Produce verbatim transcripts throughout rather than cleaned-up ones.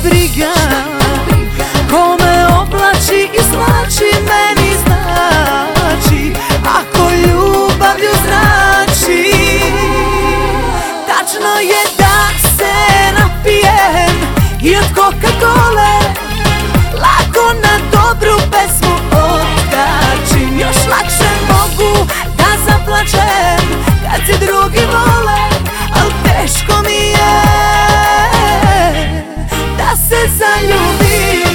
briga, ko me oblači i slači, meni znači ako ljubavlju zrači. Tačno je da se napijem i od Coca-Cole, lako na dobru pesmu otkačim. Još lakše mogu da zaplačem kad se drugi vole, al teško mi je da se zaljubim.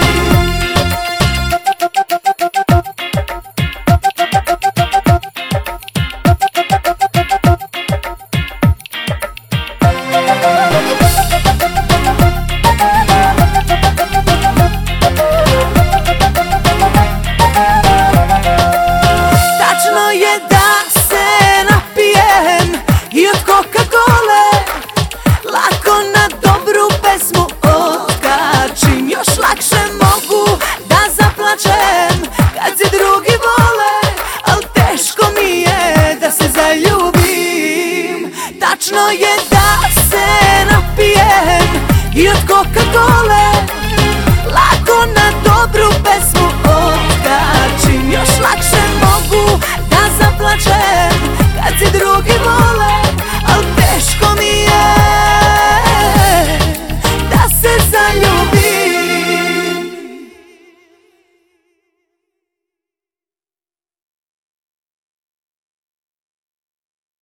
Tačno je da se napijem i od Coca-Cole, lako na dobru pesmu otkačim. Još lakše mogu da zaplačem kad se drugi vole, al teško mi je da se zaljubim. Tačno je da se napijem i od Coca-Cole, lako na dobru pesmu otkačim. Još lakše mogu da zaplačem kad se drugi vole,